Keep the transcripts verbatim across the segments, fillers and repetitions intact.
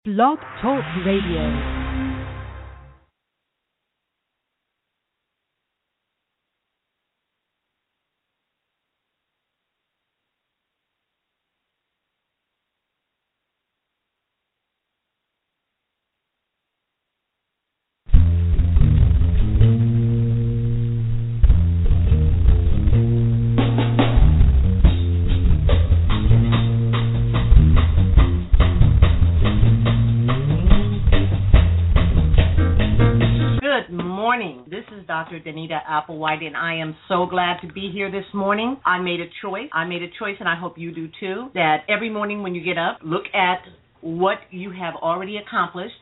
Blog Talk Radio. Doctor Danita Applewhite, and I am so glad to be here this morning. I made a choice. I made a choice, and I hope you do too, that every morning when you get up, look at what you have already accomplished,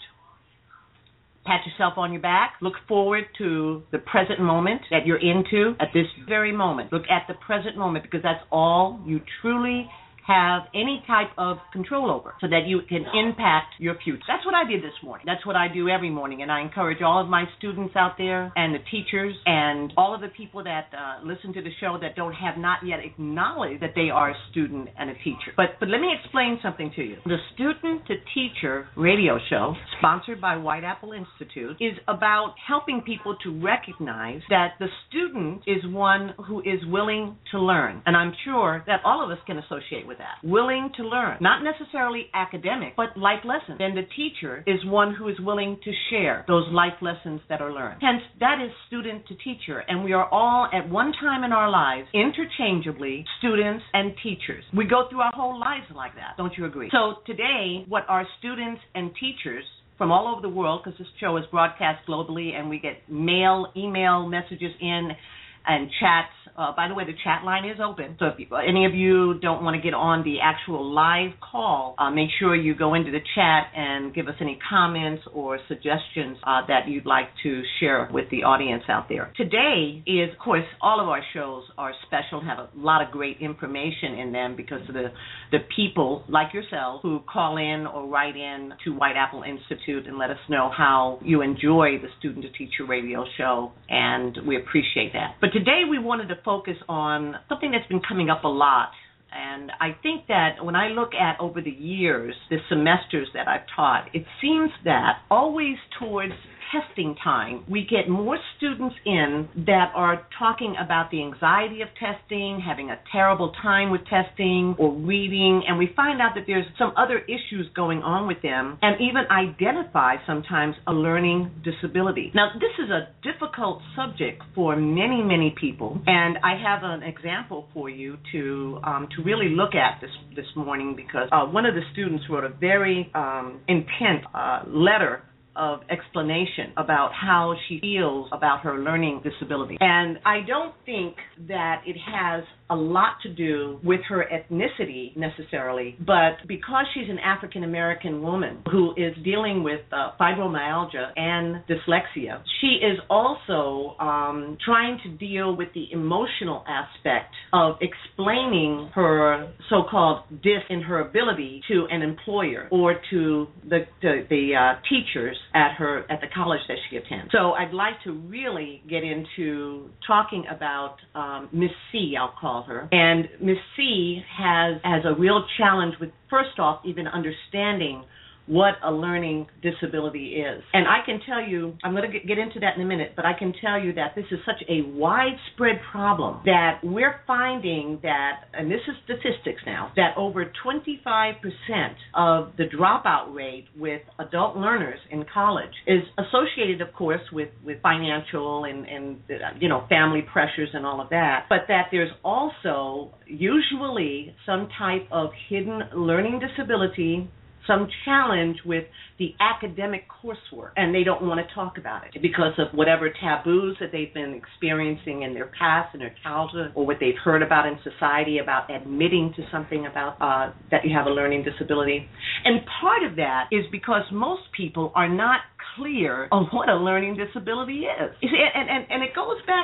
pat yourself on your back, look forward to the present moment that you're into at this very moment. Look at the present moment because that's all you truly have any type of control over so that you can impact your future. That's what I did this morning. That's what I do every morning, and I encourage all of my students out there and the teachers and all of the people that uh, listen to the show that don't have not yet acknowledged that they are a student and a teacher. But, but let me explain something to you. The Student to Teacher radio show, sponsored by White Apple Institute, is about helping people to recognize that the student is one who is willing to learn, and I'm sure that all of us can associate with that. Willing to learn, not necessarily academic, but life lessons. Then the teacher is one who is willing to share those life lessons that are learned. Hence, that is student to teacher, and we are all at one time in our lives interchangeably students and teachers. We go through our whole lives like that. Don't you agree? So today, what our students and teachers from all over the world, because this show is broadcast globally, and we get mail, email messages in, and chats. Uh, by the way, the chat line is open. So if you, any of you don't want to get on the actual live call, uh, make sure you go into the chat and give us any comments or suggestions uh, that you'd like to share with the audience out there. Today is, of course, all of our shows are special, have a lot of great information in them because of the, the people like yourself who call in or write in to White Apple Institute and let us know how you enjoy the Student to Teacher radio show, and we appreciate that. But today we wanted to focus on something that's been coming up a lot, and I think that when I look at over the years, the semesters that I've taught, it seems that always towards testing time, we get more students in that are talking about the anxiety of testing, having a terrible time with testing or reading, and we find out that there's some other issues going on with them and even identify sometimes a learning disability. Now, this is a difficult subject for many, many people, and I have an example for you to um, to really look at this, this morning because uh, one of the students wrote a very um, intense uh, letter of explanation about how she feels about her learning disability. And I don't think that it has a lot to do with her ethnicity necessarily, but because she's an African-American woman who is dealing with uh, fibromyalgia and dyslexia, she is also um, trying to deal with the emotional aspect of explaining her so-called dis in her ability to an employer or to the, the, the uh, teachers at her at the college that she attends. So I'd like to really get into talking about um, Miss C, I'll call her. And Miss C has has a real challenge with, first off, even understanding what a learning disability is. And I can tell you, I'm going to get into that in a minute, but I can tell you that this is such a widespread problem that we're finding that, and this is statistics now, that over twenty-five percent of the dropout rate with adult learners in college is associated, of course, with, with financial and, and, you know, family pressures and all of that, but that there's also usually some type of hidden learning disability, some challenge with the academic coursework, and they don't want to talk about it because of whatever taboos that they've been experiencing in their past, in their childhood, or what they've heard about in society about admitting to something about uh, that you have a learning disability. And part of that is because most people are not clear on what a learning disability is. You see, and, and, and it goes back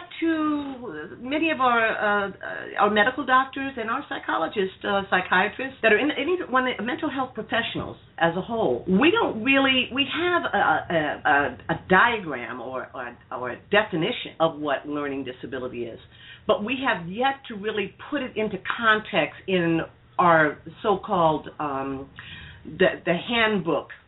to many of our uh, our medical doctors and our psychologists, uh, psychiatrists that are in, in even when they, mental health professionals as a whole. We don't really, we have a, a, a, a diagram or, or, or a definition of what learning disability is, but we have yet to really put it into context in our so-called um, the, the handbook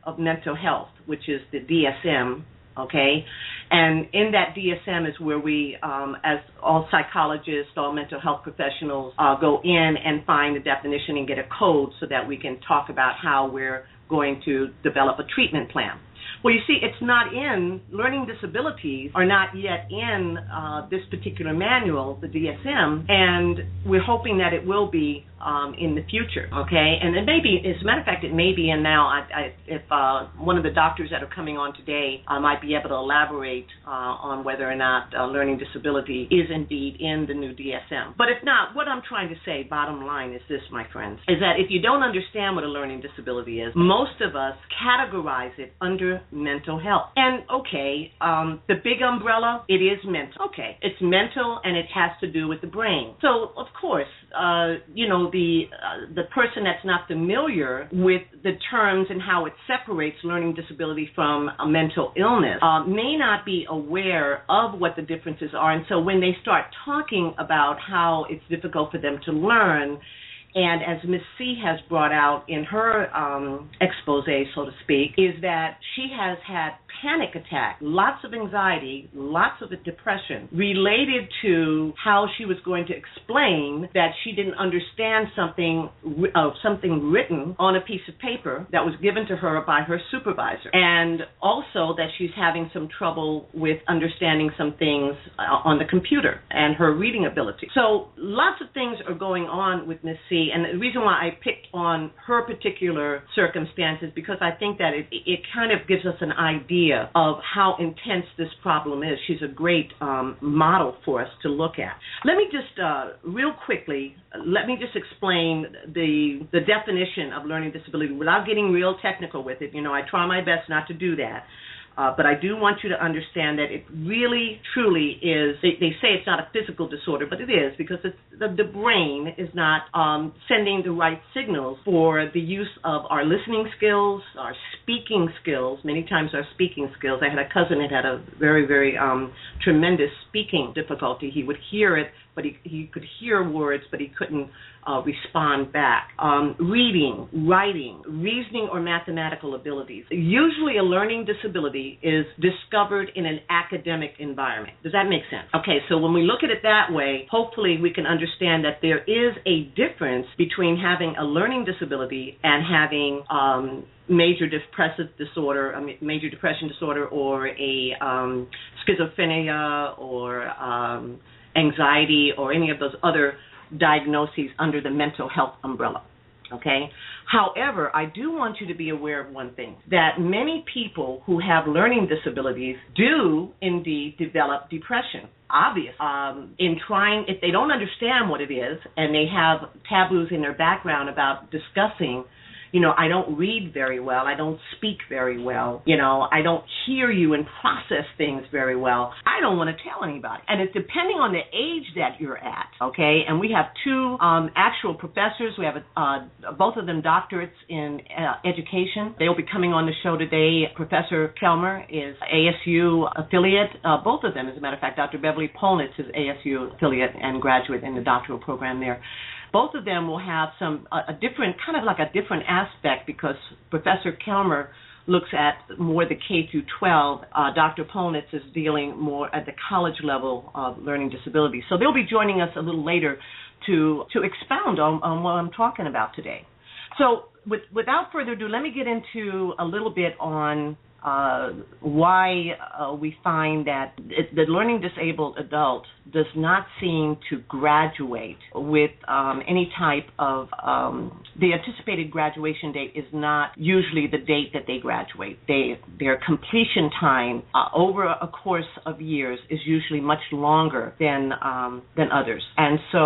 of Mental Health, which is the D S M, okay? And in that D S M is where we, um, as all psychologists, all mental health professionals, uh, go in and find the definition and get a code so that we can talk about how we're going to develop a treatment plan. Well, you see, it's not in, learning disabilities are not yet in uh, this particular manual, the D S M, and we're hoping that it will be um, in the future, okay? And it may be, as a matter of fact, it may be in now. I, I, if uh, one of the doctors that are coming on today uh, might be able to elaborate uh, on whether or not uh, learning disability is indeed in the new D S M. But if not, what I'm trying to say, bottom line, is this, my friends, is that if you don't understand what a learning disability is, most of us categorize it under mental health. And, okay, um, the big umbrella, it is mental. Okay, it's mental and it has to do with the brain. So, of course, uh, you know, the uh, the person that's not familiar with the terms and how it separates learning disability from a mental illness uh, may not be aware of what the differences are. And so when they start talking about how it's difficult for them to learn, and as Miz C has brought out in her um, expose, so to speak, is that she has had panic attacks, lots of anxiety, lots of depression related to how she was going to explain that she didn't understand something, uh, something written on a piece of paper that was given to her by her supervisor, and also that she's having some trouble with understanding some things uh, on the computer and her reading ability. So lots of things are going on with Miz C. And the reason why I picked on her particular circumstances, because I think that it, it kind of gives us an idea of how intense this problem is. She's a great um, model for us to look at. Let me just, uh, real quickly, let me just explain the the definition of learning disability without getting real technical with it. You know, I try my best not to do that. Uh, but I do want you to understand that it really, truly is, they, they say it's not a physical disorder, but it is, because it's, the, the brain is not um, sending the right signals for the use of our listening skills, our speaking skills, many times our speaking skills. I had a cousin that had a very, very um, tremendous speaking difficulty. He would hear it, but he, he could hear words, but he couldn't uh, respond back. Um, reading, writing, reasoning, or mathematical abilities. Usually a learning disability is discovered in an academic environment. Does that make sense? Okay, so when we look at it that way, hopefully we can understand that there is a difference between having a learning disability and having um, major depressive disorder, I mean, major depression disorder, or a um, schizophrenia, or um, anxiety, or any of those other diagnoses under the mental health umbrella, okay? However, I do want you to be aware of one thing, that many people who have learning disabilities do indeed develop depression. Obvious. Um, in trying, if they don't understand what it is, and they have taboos in their background about discussing, you know, I don't read very well, I don't speak very well, you know, I don't hear you and process things very well, I don't want to tell anybody. And it's depending on the age that you're at, okay? And we have two um, actual professors. We have a, uh, both of them doctorates in uh, education. They'll be coming on the show today. Professor Kelmer is A S U affiliate. Uh, both of them, as a matter of fact, Doctor Beverly Polnitz is A S U affiliate and graduate in the doctoral program there. Both of them will have some a, a different, kind of like a different aspect, because Professor Kelmer looks at more the K through twelve. Uh, Doctor Polnitz is dealing more at the college level of learning disabilities. So they'll be joining us a little later to to expound on, on what I'm talking about today. So with, without further ado, let me get into a little bit on Uh, why uh, we find that it, the learning disabled adult does not seem to graduate with um, any type of, um, the anticipated graduation date is not usually the date that they graduate. They, their completion time uh, over a course of years is usually much longer than, um, than others. And so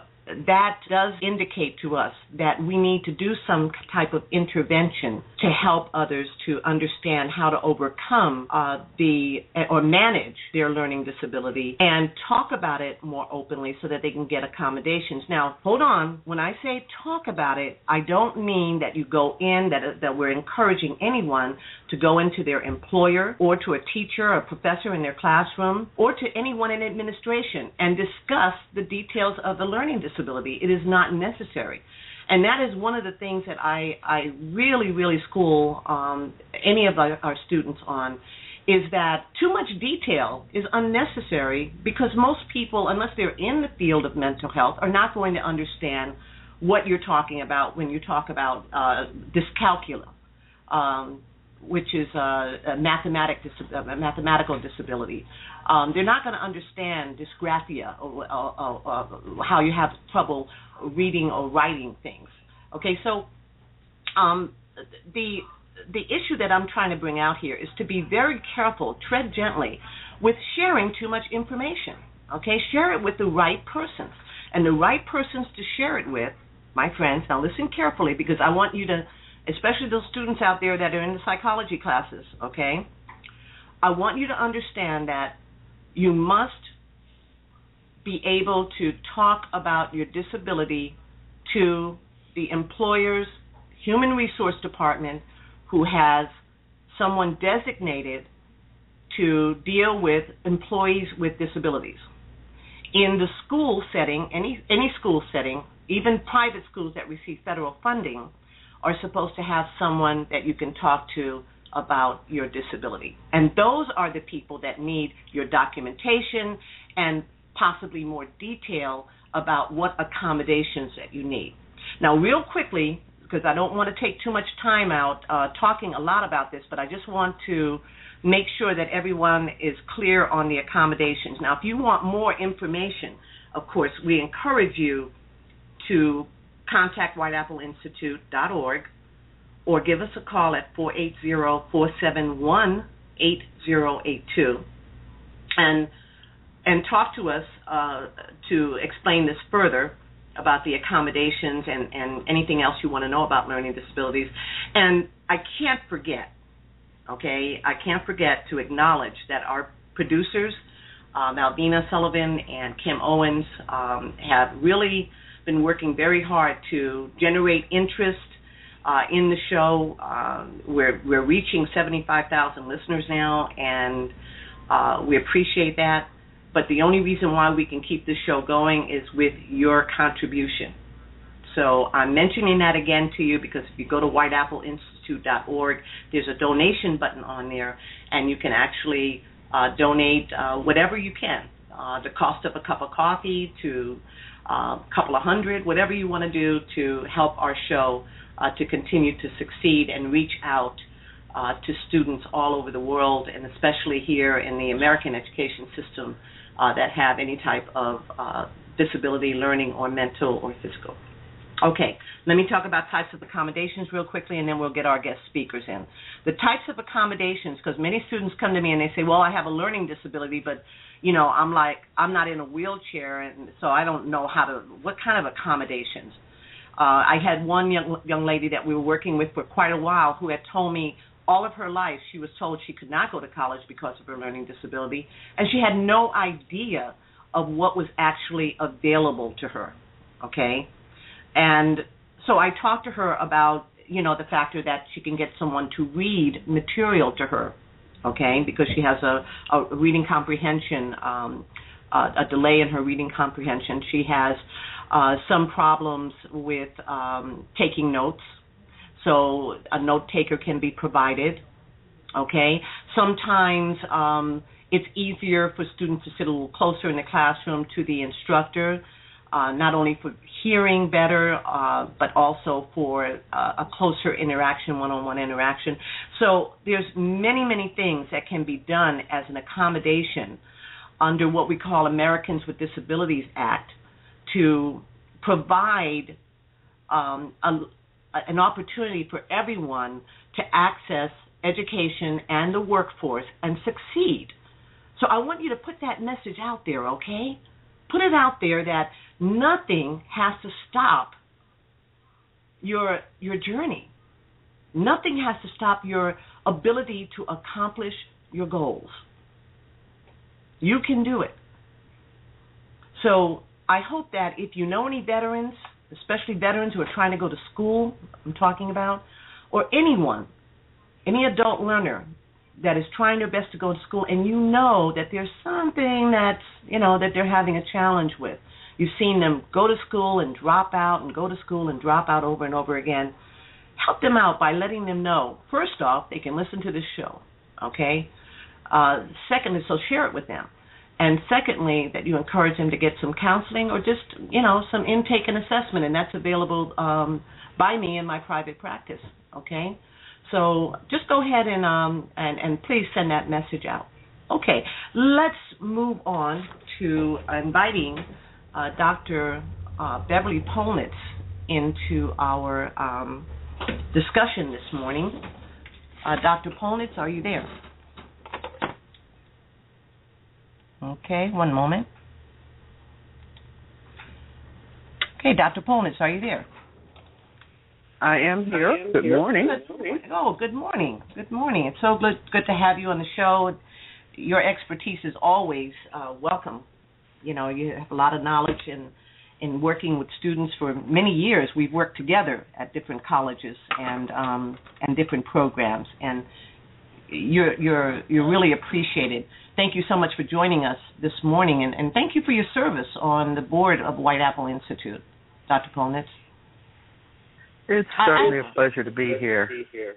that does indicate to us that we need to do some type of intervention to help others to understand how to overcome uh, the or manage their learning disability and talk about it more openly so that they can get accommodations. Now, hold on. When I say talk about it, I don't mean that you go in, that, that we're encouraging anyone to go into their employer or to a teacher or a professor in their classroom or to anyone in administration and discuss the details of the learning disability. It is not necessary. And that is one of the things that I, I really, really school um, any of our, our students on, is that too much detail is unnecessary, because most people, unless they're in the field of mental health, are not going to understand what you're talking about when you talk about uh, dyscalculia, um, which is a, a, mathematic dis- a mathematical disability. Um, they're not going to understand dysgraphia, or, or, or, or how you have trouble reading or writing things. Okay, so um, the the issue that I'm trying to bring out here is to be very careful, tread gently, with sharing too much information. Okay, share it with the right persons, and the right persons to share it with, my friends. Now listen carefully, because I want you to, especially those students out there that are in the psychology classes. Okay, I want you to understand that you must be able to talk about your disability to the employer's human resource department, who has someone designated to deal with employees with disabilities. In the school setting, any any school setting, even private schools that receive federal funding, are supposed to have someone that you can talk to about your disability. And those are the people that need your documentation and possibly more detail about what accommodations that you need. Now, real quickly, because I don't want to take too much time out uh, talking a lot about this, but I just want to make sure that everyone is clear on the accommodations. Now, if you want more information, of course, we encourage you to contact white apple institute dot org or give us a call at four eight zero, four seven one, eight zero eight two and and talk to us uh, to explain this further about the accommodations and, and anything else you want to know about learning disabilities. And I can't forget, okay, I can't forget to acknowledge that our producers, uh, Malvina Sullivan and Kim Owens, um, have really been working very hard to generate interest uh, in the show. Uh, we're, we're reaching seventy-five thousand listeners now, and uh, we appreciate that. But the only reason why we can keep this show going is with your contribution. So I'm mentioning that again to you because if you go to white apple institute dot org, there's a donation button on there, and you can actually uh, donate uh, whatever you can. Uh, the cost of a cup of coffee to a uh, couple of hundred, whatever you want to do to help our show uh, to continue to succeed and reach out uh, to students all over the world, and especially here in the American education system, Uh, that have any type of uh, disability, learning, or mental or physical. Okay, let me talk about types of accommodations real quickly, and then we'll get our guest speakers in. The types of accommodations, because many students come to me and they say, well, I have a learning disability, but, you know, I'm like, I'm not in a wheelchair, and so I don't know how to, what kind of accommodations? Uh, I had one young, young lady that we were working with for quite a while who had told me all of her life she was told she could not go to college because of her learning disability, and she had no idea of what was actually available to her, okay? And so I talked to her about, you know, the factor that she can get someone to read material to her, okay, because she has a, a reading comprehension, um, uh, a delay in her reading comprehension. She has uh, some problems with um, taking notes, so a note taker can be provided, okay? Sometimes um, it's easier for students to sit a little closer in the classroom to the instructor, uh, not only for hearing better, uh, but also for uh, a closer interaction, one-on-one interaction. So there's many, many things that can be done as an accommodation under what we call Americans with Disabilities Act to provide um, a an opportunity for everyone to access education and the workforce and succeed. So I want you to put that message out there, okay? Put it out there that nothing has to stop your your journey. Nothing has to stop your ability to accomplish your goals. You can do it. So I hope that if you know any veterans, especially veterans who are trying to go to school, I'm talking about, or anyone, any adult learner that is trying their best to go to school, and you know that there's something that's, you know, that they're having a challenge with. You've seen them go to school and drop out and go to school and drop out over and over again. Help them out by letting them know, first off, they can listen to this show, okay? Uh, secondly, so share it with them. And secondly, that you encourage them to get some counseling or just, you know, some intake and assessment, and that's available um, by me in my private practice, okay? So just go ahead and, um, and, and please send that message out. Okay, let's move on to inviting uh, Doctor Uh, Beverly Polnitz into our um, discussion this morning. Uh, Doctor Polnitz, are you there? Okay, one moment. Okay, Doctor Polnitz, are you there? I am here. I am good here. Morning. Good. Oh, good morning. Good morning. It's so good, good to have you on the show. Your expertise is always uh, welcome. You know, you have a lot of knowledge in, in working with students for many years. We've worked together at different colleges and um, and different programs, and you're you're you're really appreciated. Thank you so much for joining us this morning, and, and thank you for your service on the board of White Apple Institute, Doctor Polnitz. It's certainly I, I, a pleasure to be here.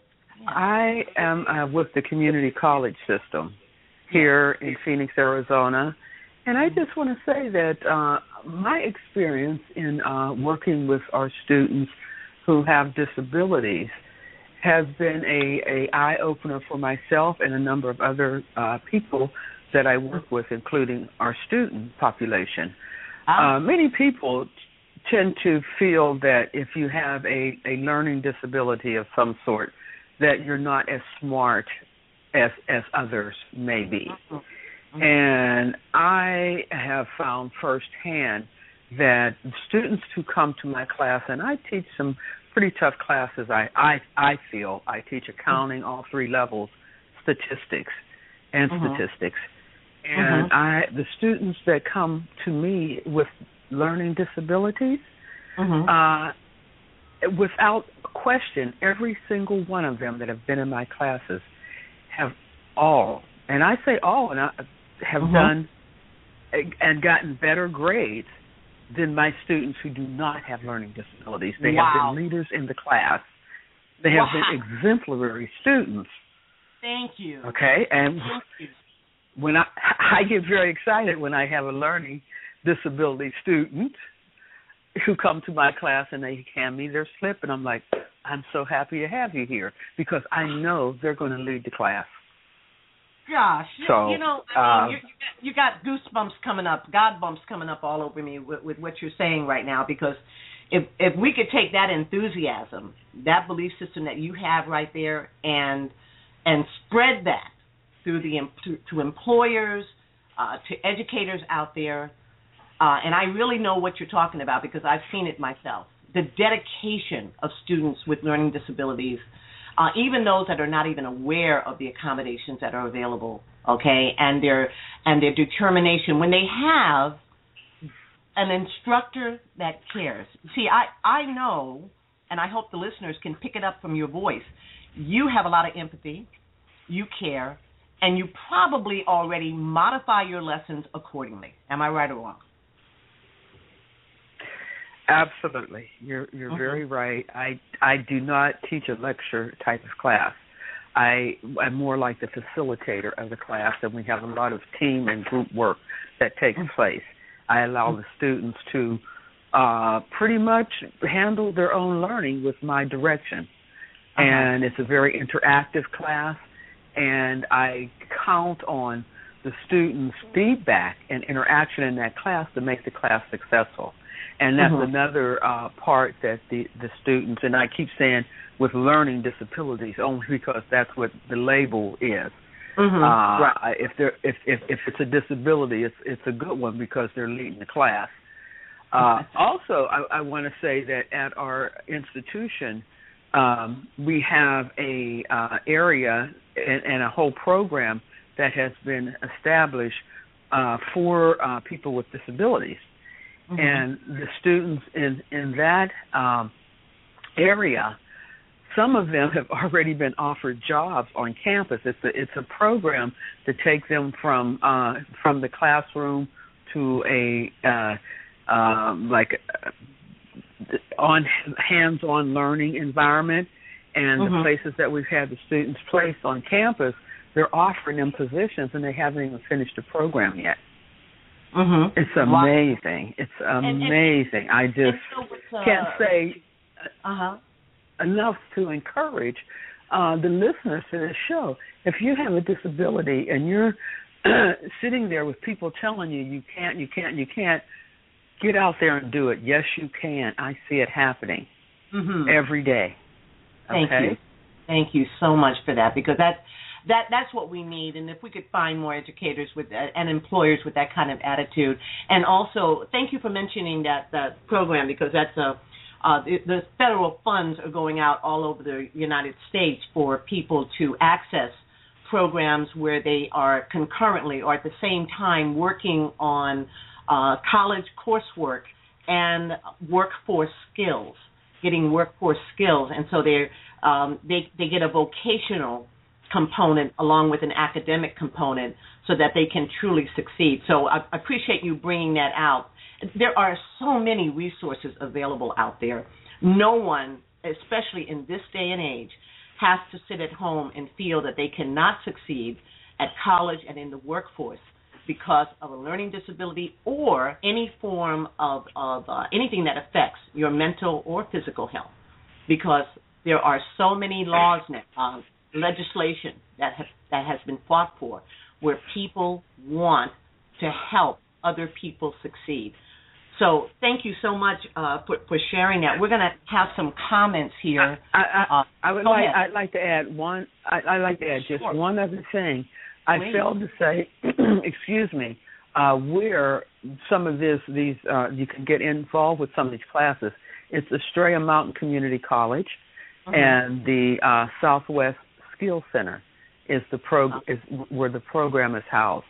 I am uh, with the community college system here in Phoenix, Arizona, and I just want to say that uh, my experience in uh, working with our students who have disabilities has been a, a eye-opener for myself and a number of other uh, people that I work with, including our student population. Ah. Uh, many people tend to feel that if you have a, a learning disability of some sort, that you're not as smart as as others may be. Mm-hmm. And I have found firsthand that students who come to my class, and I teach some pretty tough classes, I, I, I feel. I teach accounting, all three levels, statistics, and mm-hmm. statistics. And mm-hmm. I, the students that come to me with learning disabilities, mm-hmm. uh, without question, every single one of them that have been in my classes have all, and I say all, and I have mm-hmm. done and gotten better grades than my students who do not have learning disabilities. They wow. have been leaders in the class. They have wow. been exemplary students. Thank you. Okay, and Thank you. when I I get very excited when I have a learning disability student who come to my class and they hand me their slip, and I'm like, I'm so happy to have you here because I know they're going to lead the class. Gosh, so, you know, I mean, uh, you got goosebumps coming up, God bumps coming up all over me with, with what you're saying right now, because if if we could take that enthusiasm, that belief system that you have right there, and and spread that through the to, to employers, uh, to educators out there, uh, and I really know what you're talking about because I've seen it myself. The dedication of students with learning disabilities, uh, even those that are not even aware of the accommodations that are available, okay, and their and their determination when they have an instructor that cares. See, I, I know, and I hope the listeners can pick it up from your voice, you have a lot of empathy, you care, and you probably already modify your lessons accordingly. Am I right or wrong? Absolutely. You're you're mm-hmm. very right. I, I do not teach a lecture type of class. I, I'm more like the facilitator of the class, and we have a lot of team and group work that takes mm-hmm. place. I allow the students to uh, pretty much handle their own learning with my direction. Uh-huh. And it's a very interactive class, and I count on the students' feedback and interaction in that class to make the class successful. And that's mm-hmm. another uh, part that the, the students, and I keep saying with learning disabilities only because that's what the label is. Mm-hmm. Uh, right. If they're if, if if it's a disability, it's it's a good one because they're leading the class. Uh, also, I, I want to say that at our institution, um, we have a uh, area and, and a whole program that has been established uh, for uh, people with disabilities, mm-hmm. and the students in in that um, area. Some of them have already been offered jobs on campus. It's a, it's a program to take them from uh, from the classroom to a uh, um, like uh, on hands-on learning environment, and mm-hmm. the places that we've had the students placed on campus, they're offering them positions, and they haven't even finished the program yet. Mm-hmm. It's amazing. It's amazing. And, and, I just so uh, can't say uh-huh. enough to encourage uh, the listeners to this show. If you have a disability and you're sitting there with people telling you you can't, you can't, you can't, get out there and do it. Yes, you can. I see it happening mm-hmm. every day. Thank okay? you. Thank you so much for that, because that's That that's what we need, and if we could find more educators with that, and employers with that kind of attitude. And also, thank you for mentioning that that program, because that's a uh, the, the federal funds are going out all over the United States for people to access programs where they are concurrently or at the same time working on uh, college coursework and workforce skills, getting workforce skills, and so they um, they they get a vocational component along with an academic component so that they can truly succeed. So I appreciate you bringing that out. There are so many resources available out there. No one, especially in this day and age, has to sit at home and feel that they cannot succeed at college and in the workforce because of a learning disability or any form of, of uh, anything that affects your mental or physical health, because there are so many laws now, uh, legislation that have, that has been fought for, where people want to help other people succeed. So thank you so much uh, for, for sharing that. We're going to have some comments here. I, I, uh, I would like ahead. I'd like to add one. I, I'd like to add just sure. one other thing. I Please. failed to say. excuse me. Uh, where some of this, these uh, you can get involved with some of these classes. It's Estrella Mountain Community College, mm-hmm. and the uh, Southwest Skill Center is the prog- is where the program is housed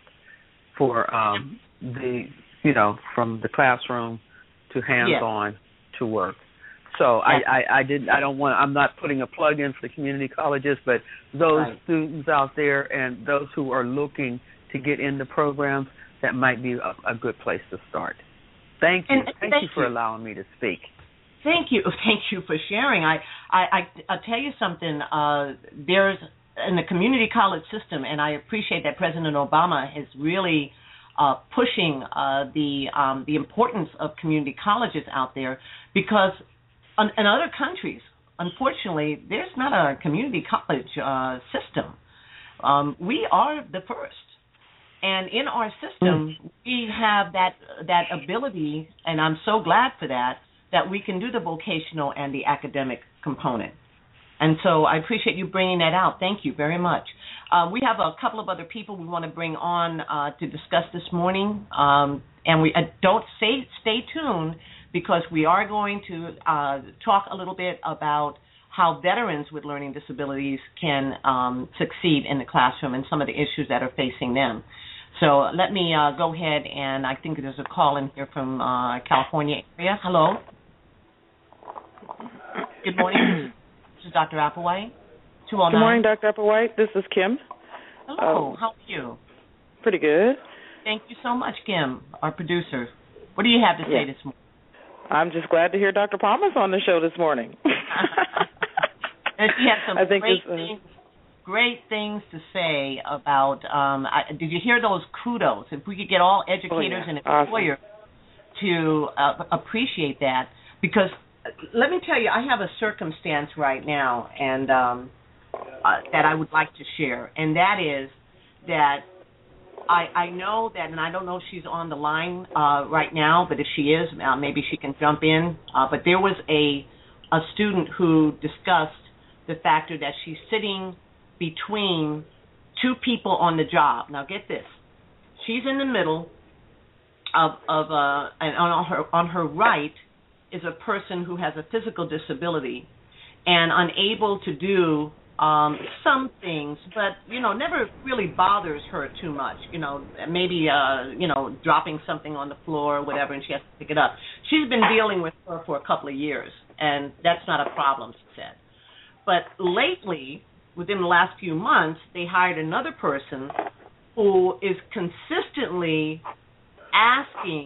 for um, the you know from the classroom to hands-on yes. to work. So yes. I, I, I didn't I don't want I'm not putting a plug in for the community colleges, but those right. students out there and those who are looking to get into programs, that might be a, a good place to start. Thank you. And, thank, thank you for you. allowing me to speak. Thank you. Thank you for sharing. I, I, I, I'll tell you something. Uh, there's, in the community college system, and I appreciate that President Obama is really uh, pushing uh, the um, the importance of community colleges out there, because in, in other countries, unfortunately, there's not a community college uh, system. Um, we are the first. And in our system, mm. we have that that ability, and I'm so glad for that, that we can do the vocational and the academic component. And so I appreciate you bringing that out. Thank you very much. Uh, we have a couple of other people we want to bring on uh, to discuss this morning. Um, and we uh, don't stay, stay tuned, because we are going to uh, talk a little bit about how veterans with learning disabilities can um, succeed in the classroom and some of the issues that are facing them. So let me uh, go ahead, and I think there's a call in here from uh, California area. Hello. Good morning. This is Doctor Applewhite. two oh nine. Good morning, Doctor Applewhite. This is Kim. Hello. Um, How are you? Pretty good. Thank you so much, Kim, our producer. What do you have to say yeah. this morning? I'm just glad to hear Doctor Palmer's on the show this morning. And she had some I think great uh, things. Great things to say about, um, I, did you hear those kudos? If we could get all educators oh, yeah. and employers awesome. to uh, appreciate that, because uh, let me tell you, I have a circumstance right now and um, uh, that I would like to share, and that is that I, I know that, and I don't know if she's on the line uh, right now, but if she is, uh, maybe she can jump in, uh, but there was a, a student who discussed the factor that she's sitting between two people on the job. Now get this. She's in the middle of, of uh, and on her, on her right is a person who has a physical disability and unable to do um, some things, but, you know, never really bothers her too much. You know, maybe, uh, you know, dropping something on the floor or whatever, and she has to pick it up. She's been dealing with her for a couple of years, and that's not a problem, she said. But lately, within the last few months, they hired another person who is consistently asking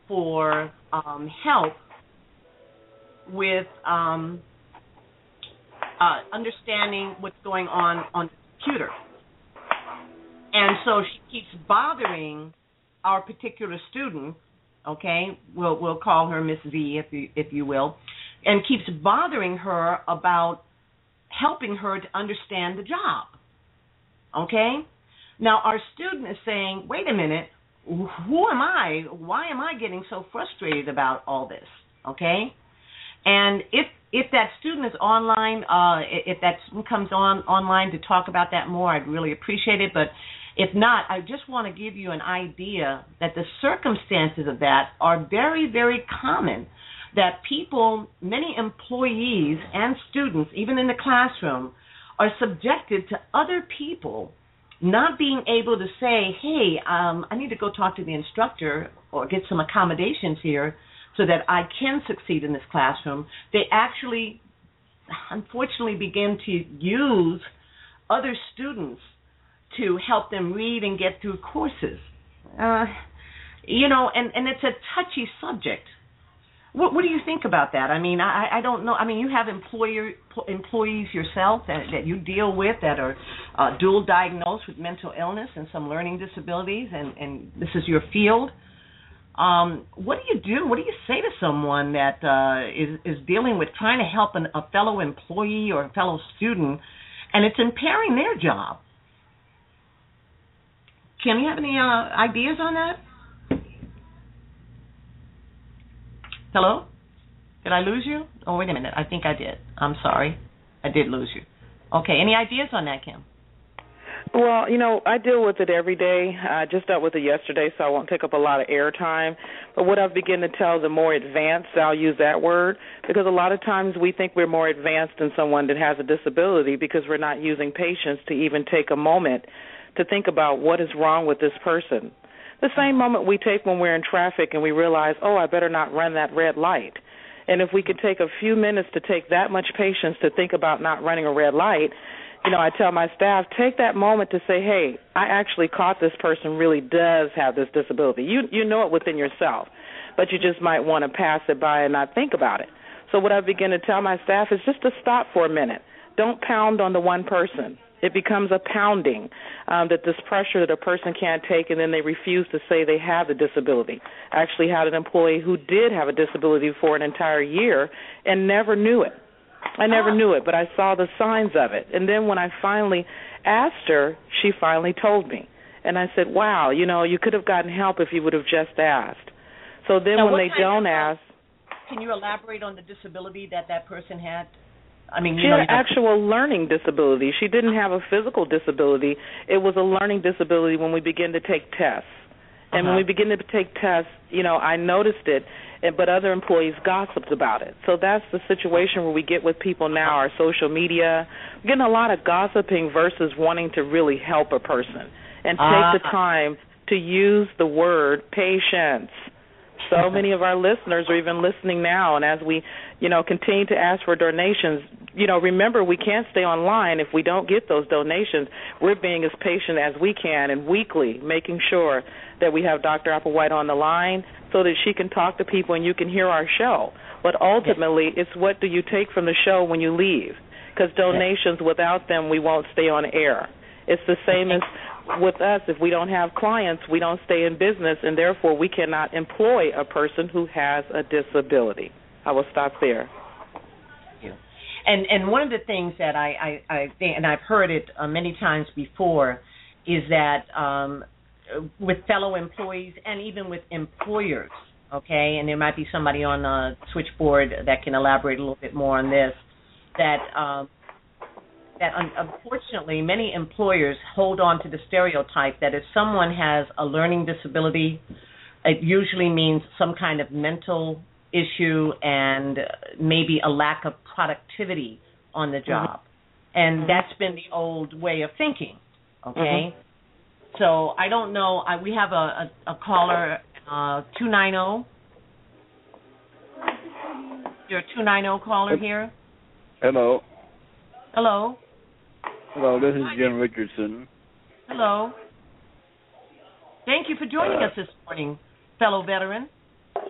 for um, help with um, uh, understanding what's going on on the computer. And so she keeps bothering our particular student, okay, we'll we'll call her Miss V, if you if you will, and keeps bothering her about helping her to understand the job, okay? Now, our student is saying, wait a minute, who am I? Why am I getting so frustrated about all this, okay? And if if that student is online, uh, if that student comes on online to talk about that more, I'd really appreciate it. But if not, I just want to give you an idea that the circumstances of that are very, very common, that people, many employees and students, even in the classroom, are subjected to other people not being able to say, hey, um, I need to go talk to the instructor or get some accommodations here so that I can succeed in this classroom. They actually, unfortunately, begin to use other students to help them read and get through courses. Uh, you know, and, and it's a touchy subject. What, what do you think about that? I mean, I, I don't know. I mean, you have employer employees yourself that, that you deal with that are uh, dual diagnosed with mental illness and some learning disabilities, and, and this is your field. Um, what do you do? What do you say to someone that uh, is, is dealing with trying to help an, a fellow employee or a fellow student, and it's impairing their job? Kim, you have any uh, ideas on that? Hello? Did I lose you? Oh, wait a minute. I think I did. I'm sorry. I did lose you. Okay. Any ideas on that, Kim? Well, you know, I deal with it every day. I just dealt with it yesterday, so I won't take up a lot of airtime. But what I've begun to tell the more advanced, I'll use that word, because a lot of times we think we're more advanced than someone that has a disability because we're not using patience to even take a moment to think about what is wrong with this person. The same moment we take when we're in traffic and we realize, oh, I better not run that red light. And if we could take a few minutes to take that much patience to think about not running a red light, you know, I tell my staff, take that moment to say, hey, I actually caught this person really does have this disability. You you know it within yourself, but you just might want to pass it by and not think about it. So what I begin to tell my staff is just to stop for a minute. Don't pound on the one person. It becomes a pounding, um, that this pressure that a person can't take, and then they refuse to say they have the disability. I actually had an employee who did have a disability for an entire year and never knew it. I never knew it, but I saw the signs of it. And then when I finally asked her, she finally told me. And I said, wow, you know, you could have gotten help if you would have just asked. So then now, when they don't of, ask. Can you elaborate on the disability that that person had? I mean, you she know, had an actual learning disability. She didn't have a physical disability. It was a learning disability when we began to take tests. And uh-huh. when we begin to take tests, you know, I noticed it, but other employees gossiped about it. So that's the situation where we get with people now, our social media. We're getting a lot of gossiping versus wanting to really help a person and take uh, the time to use the word patience. So many of our listeners are even listening now, and as we, you know, continue to ask for donations, you know, remember we can't stay online if we don't get those donations. We're being as patient as we can and weekly making sure that we have Doctor Applewhite on the line so that she can talk to people and you can hear our show. But ultimately, it's what do you take from the show when you leave? Because donations, without them, we won't stay on air. It's the same as with us. If we don't have clients, we don't stay in business, and therefore we cannot employ a person who has a disability. I will stop there. And and one of the things that I, I, I think, and I've heard it uh, many times before, is that um, with fellow employees and even with employers, okay, and there might be somebody on the switchboard that can elaborate a little bit more on this, that um, that un- unfortunately many employers hold on to the stereotype that if someone has a learning disability, it usually means some kind of mental issue and maybe a lack of productivity on the job. Mm-hmm. And mm-hmm. that's been the old way of thinking, okay? Mm-hmm. So I don't know. I, we have a, a, a caller, uh, two nine zero. You're a two nine zero caller here. Hello. Hello. Hello, this is Jim Richardson. Hello. Thank you for joining uh, us this morning, fellow veteran.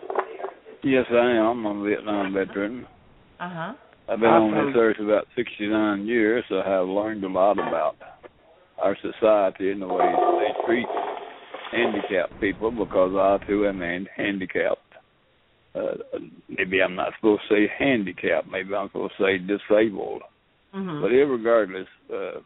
Yes, I am. I'm a Vietnam veteran. Uh-huh. I've been awesome. on this earth about sixty-nine years, so I have learned a lot about our society and the way they treat handicapped people, because I, too, am handicapped. Uh, maybe I'm not supposed to say handicapped. Maybe I'm supposed to say disabled. Mm-hmm. But irregardless, uh,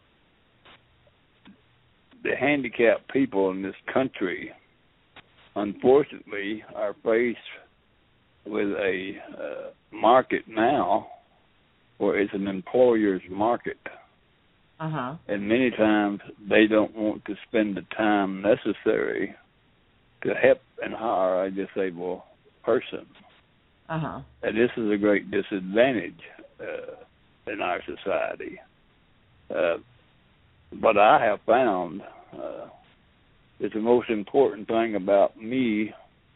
the handicapped people in this country, unfortunately, are faced with a uh, market now where it's an employer's market. Uh-huh. And many times they don't want to spend the time necessary to help and hire a disabled person. Uh-huh. And this is a great disadvantage uh, in our society. Uh, but I have found uh, that the most important thing about me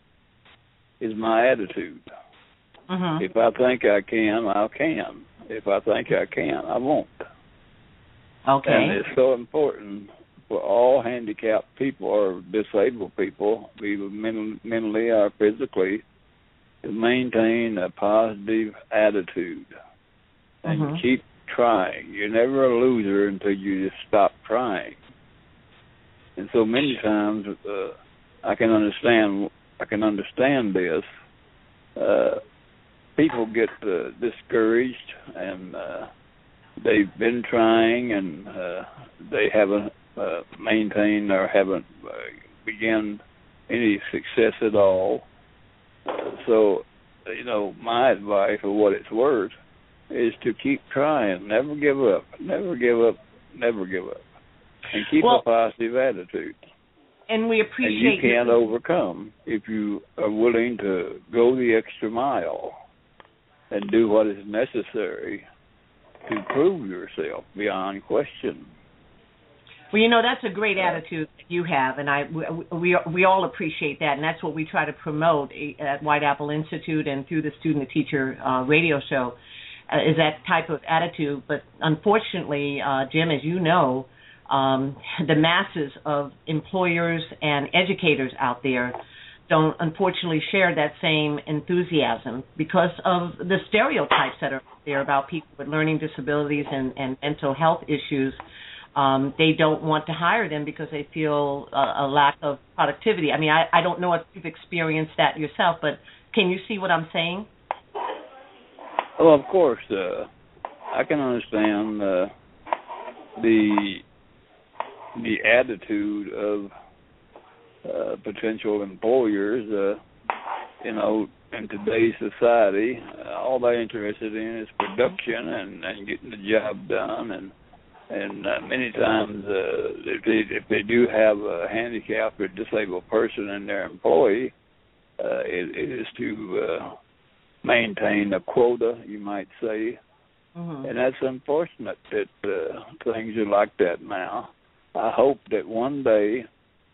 is my attitude. Mm-hmm. If I think I can, I can. If I think I can, I won't. Okay. And it's so important for all handicapped people or disabled people, either men- mentally or physically, to maintain a positive attitude and mm-hmm. keep trying. You're never a loser until you just stop trying. And so many times uh, I can understand. I can understand this. Uh, people get uh, discouraged, and uh, they've been trying, and uh, they haven't uh, maintained or haven't uh, begun any success at all. Uh, so, you know, my advice, for what it's worth, is to keep trying. Never give up. Never give up. Never give up. And keep well, a positive attitude. And we appreciate. And you can your... overcome if you are willing to go the extra mile and do what is necessary to prove yourself beyond question. Well, you know, that's a great attitude that you have, and I we, we we all appreciate that, and that's what we try to promote at White Apple Institute and through the Student to Teacher uh, radio show, uh, is that type of attitude. But unfortunately, uh, Jim, as you know, um, the masses of employers and educators out there don't unfortunately share that same enthusiasm because of the stereotypes that are there about people with learning disabilities and, and mental health issues. Um, they don't want to hire them because they feel a, a lack of productivity. I mean, I, I don't know if you've experienced that yourself, but can you see what I'm saying? Well, of course. Uh, I can understand uh, the the attitude of uh, potential employers. Uh, you know, in today's society, uh, all they're interested in is production and, and getting the job done. And and uh, many times, uh, if they if they do have a handicapped or disabled person in their employee, uh, it, it is to uh, maintain a quota, you might say. Mm-hmm. And that's unfortunate that uh, things are like that now. I hope that one day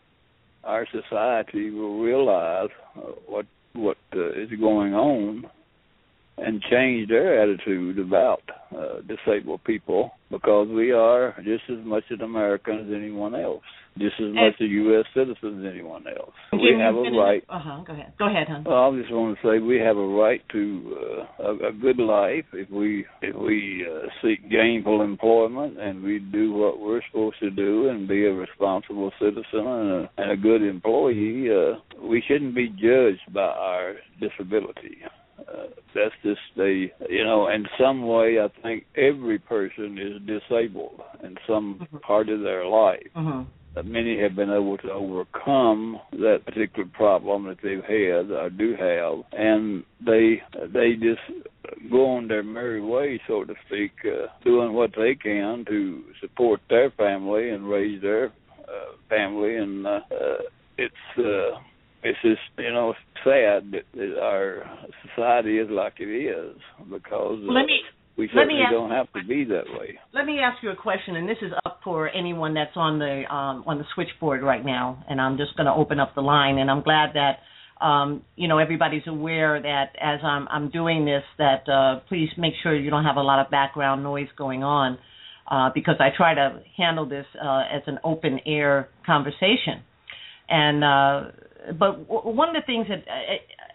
our society will realize uh, what what uh, is going on and change their attitude about uh, disabled people, because we are just as much an American as anyone else, just as much a U S citizen as anyone else. Jim, we have a right. Uh huh. Go ahead. Go ahead, hon. Well, I just want to say we have a right to uh, a, a good life if we if we uh, seek gainful employment and we do what we're supposed to do and be a responsible citizen and a, and a good employee. Uh, we shouldn't be judged by our disability. Uh, that's just a, you know, in some way, I think every person is disabled in some mm-hmm. part of their life. Mm-hmm. Uh, many have been able to overcome that particular problem that they've had or do have, and they they just go on their merry way, so to speak, uh, doing what they can to support their family and raise their uh, family, and uh, uh, it's. Uh, It's just, you know, sad that, that our society is like it is, because uh, let me, we certainly let me ask, don't have to be that way. Let me ask you a question, and this is up for anyone that's on the um, on the switchboard right now, and I'm just going to open up the line, and I'm glad that, um, you know, everybody's aware that as I'm, I'm doing this, that uh, please make sure you don't have a lot of background noise going on, uh, because I try to handle this uh, as an open air conversation. And uh, but w- one of the things that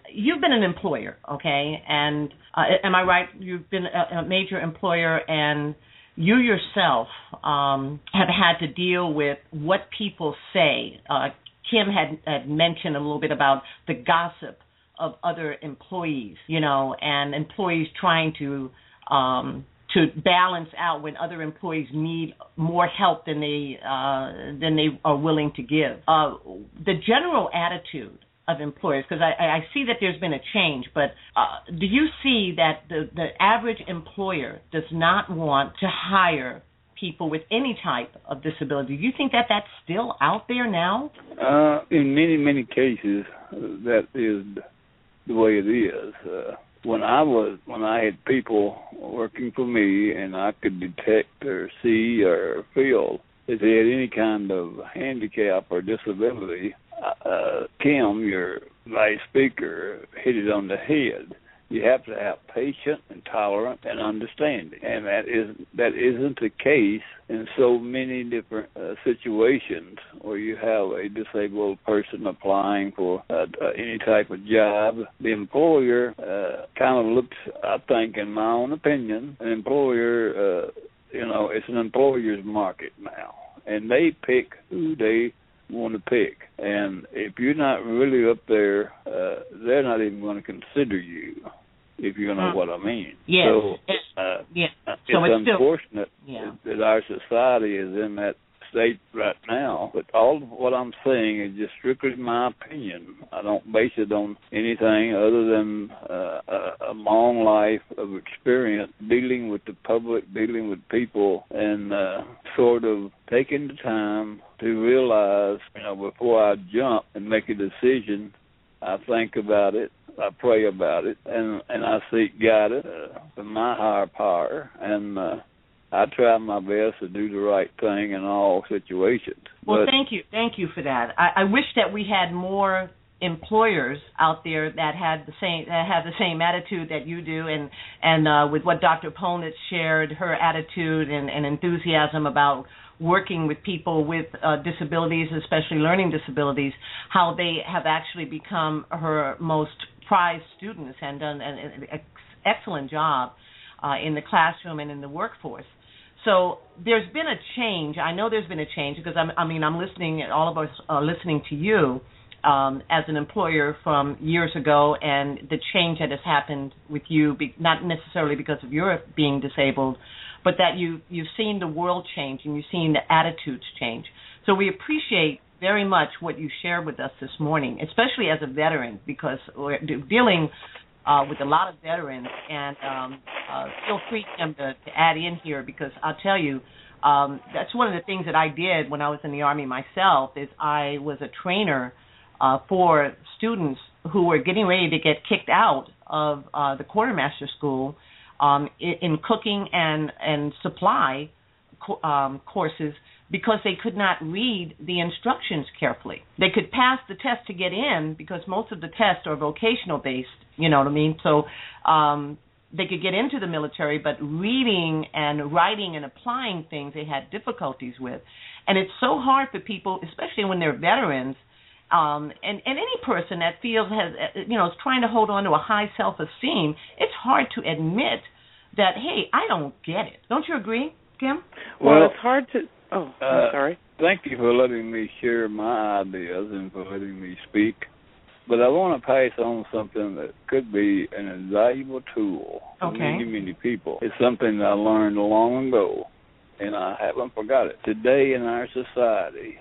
you've been an employer, okay? And uh, am I right? You've been a, a major employer, and you yourself um, have had to deal with what people say. Uh, Kim had, had mentioned a little bit about the gossip of other employees, you know, and employees trying to um, to balance out when other employees need more help than they uh, than they are willing to give. Uh, the general attitude of employers, because I, I see that there's been a change, but uh, do you see that the, the average employer does not want to hire people with any type of disability? Do you think that that's still out there now? Uh, in many, many cases, uh, that is the way it is. Uh, when I was, when I had people working for me, and I could detect or see or feel if they had any kind of handicap or disability, uh, Kim, your vice speaker, hit it on the head. You have to have patience and tolerance and understanding, and that is that isn't the case in so many different uh, situations where you have a disabled person applying for uh, uh, any type of job. The employer uh, kind of looks, I think, in my own opinion, an employer, uh, you know, it's an employer's market now, and they pick who they want to pick. And if you're not really up there, uh, they're not even going to consider you, if you know mm. what I mean. Yes. So, uh, yeah. it's so it's unfortunate still, yeah. that our society is in that state right now. But all of what I'm saying is just strictly my opinion. I don't base it on anything other than uh, a, a long life of experience dealing with the public, dealing with people, and uh, sort of taking the time to realize, you know, before I jump and make a decision, I think about it, I pray about it, and, and I seek guidance uh, from my higher power, and uh, I try my best to do the right thing in all situations. Well, but, thank you. Thank you for that. I, I wish that we had more employers out there that had the same that have the same attitude that you do, and and uh, with what Doctor Polnitz shared, her attitude and, and enthusiasm about working with people with uh, disabilities, especially learning disabilities, how they have actually become her most prized students and done an, an ex- excellent job uh, in the classroom and in the workforce. So there's been a change. I know there's been a change because I'm, I mean I'm listening. All of us are listening to you um, as an employer from years ago, and the change that has happened with you, be, not necessarily because of your being disabled, but that you you've seen the world change and you've seen the attitudes change. So we appreciate very much what you shared with us this morning, especially as a veteran, because we're dealing Uh, with a lot of veterans, and um, uh, feel free Kim, to, to add in here, because I'll tell you, um, that's one of the things that I did when I was in the Army myself, is I was a trainer uh, for students who were getting ready to get kicked out of uh, the quartermaster school um, in, in cooking and, and supply co- um, courses, because they could not read the instructions carefully. They could pass the test to get in because most of the tests are vocational based, you know what I mean? So um, they could get into the military, but reading and writing and applying things they had difficulties with. And it's so hard for people, especially when they're veterans, um, and, and any person that feels has, you know, is trying to hold on to a high self-esteem, it's hard to admit that, hey, I don't get it. Don't you agree, Kim? Well, well it's hard to... Oh, I'm uh, sorry. Thank you for letting me share my ideas and for letting me speak. But I want to pass on something that could be an invaluable tool for okay. many, many people. It's something that I learned long ago, and I haven't forgot it. Today in our society,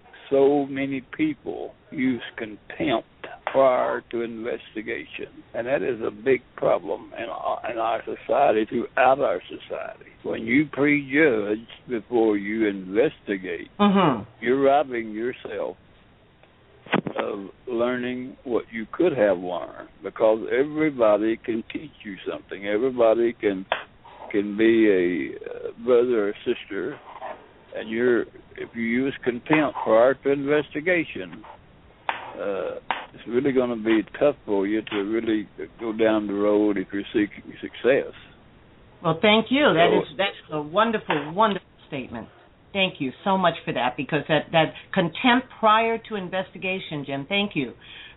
so many people use contempt prior to investigation, and that is a big problem in our, in our society, throughout our society. When you prejudge before you investigate, mm-hmm. you're robbing yourself of learning what you could have learned, because everybody can teach you something. Everybody can can be a uh, brother or sister, and you're if you use contempt prior to investigation, uh, it's really going to be tough for you to really go down the road if you're seeking success. Well, thank you. That so, is that's a wonderful, wonderful statement. Thank you so much for that, because that, that contempt prior to investigation, Jim, thank you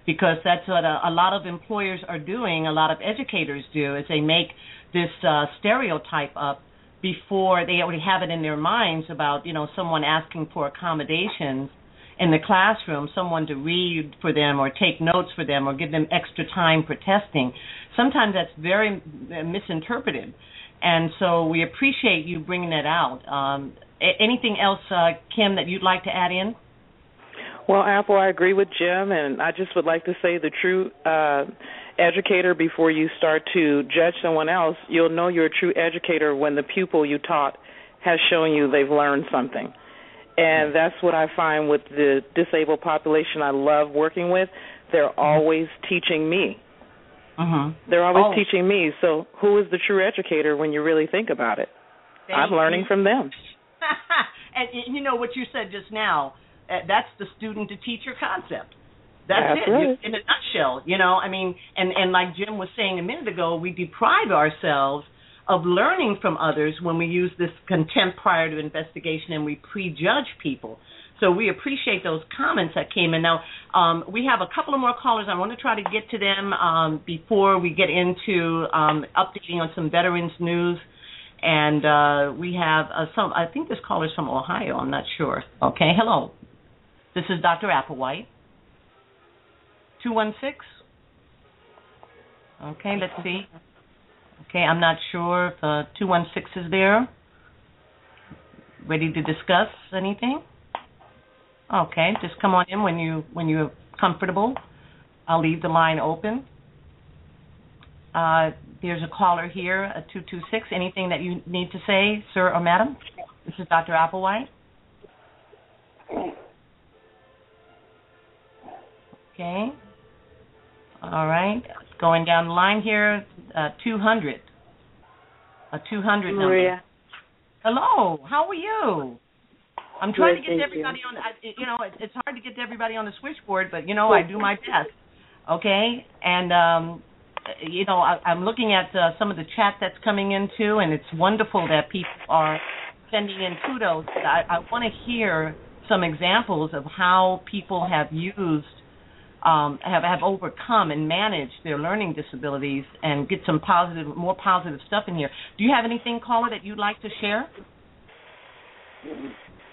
because that's what a, a lot of employers are doing, a lot of educators do, is they make this uh, stereotype up before they already have it in their minds about, you know, someone asking for accommodations in the classroom, someone to read for them or take notes for them or give them extra time for testing. Sometimes that's very misinterpreted. And so we appreciate you bringing that out. Um, anything else, uh, Kim, that you'd like to add in? Well, Apple, I agree with Jim, and I just would like to say the true uh, educator, before you start to judge someone else, you'll know you're a true educator when the pupil you taught has shown you they've learned something. And that's what I find with the disabled population I love working with. They're always teaching me. Mm-hmm. They're always oh. teaching me. So who is the true educator when you really think about it? Thank I'm learning you. from them. And you know what you said just now, uh, that's the student-to-teacher concept. That's, that's it, right. in a nutshell. You know, I mean, and, and like Jim was saying a minute ago, we deprive ourselves of learning from others when we use this contempt prior to investigation and we prejudge people. So we appreciate those comments that came in. Now, um, we have a couple of more callers. I want to try to get to them um, before we get into um, updating on some veterans news. And uh, we have uh, some, I think this caller's from Ohio. I'm not sure. Okay, hello. This is Doctor Applewhite. two one six. Okay, let's see. Okay, I'm not sure if uh, two one six is there. Ready to discuss anything? Okay, just come on in when you when you're comfortable. I'll leave the line open. Uh, there's a caller here, a two two six. Anything that you need to say, sir or madam? This is Doctor Applewhite. Okay. All right. Going down the line here, uh, two hundred. A two hundred Maria. number. Hello. How are you? I'm trying Good, to get to everybody you. on. I, you know, it, it's hard to get to everybody on the switchboard, but you know, I do my best. Okay. And um, you know, I, I'm looking at uh, some of the chat that's coming in too, and it's wonderful that people are sending in kudos. I, I want to hear some examples of how people have used. Um, have, have overcome and managed their learning disabilities and get some positive, more positive stuff in here. Do you have anything, caller, that you'd like to share? Is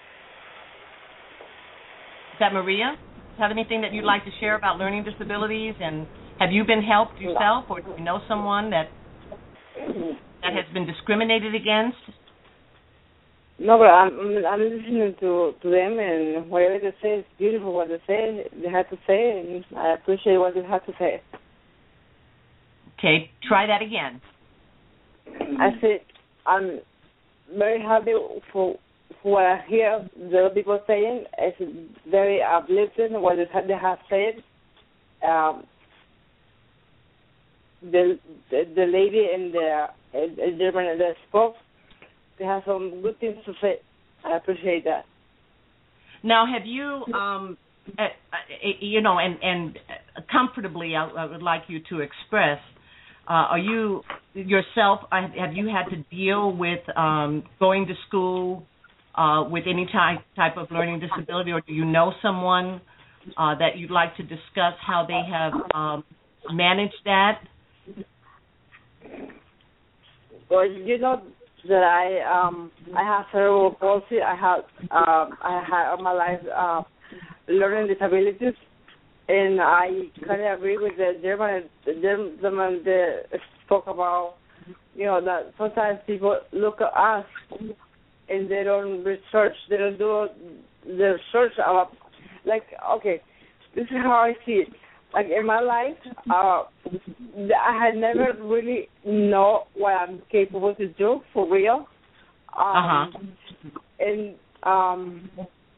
that Maria? Have anything that you'd like to share about learning disabilities? And have you been helped yourself, or do you know someone that that has been discriminated against? No, but I'm I'm listening to, to them, and whatever they say is beautiful. What they say, they have to say, and I appreciate what they have to say. Okay, try that again. I said I'm very happy for, for what I hear the other people saying. It's very uplifting what they have, they have said. Um, the, the the lady in the in German that spoke. They have some good things to say. I appreciate that. Now, have you, um, uh, uh, you know, and, and comfortably, I, I would like you to express, uh, are you yourself, have you had to deal with um, going to school uh, with any type, type of learning disability, or do you know someone uh, that you'd like to discuss how they have um, managed that? Well, you know, that I um I have cerebral palsy. I have um I had all my life uh, learning disabilities, and I kind of agree with the German the gentleman that spoke about, you know, that sometimes people look at us and they don't research, they don't do the research about, like, okay, this is how I see it. Like in my life, uh, I had never really know what I'm capable to do for real. Um, uh-huh. And um,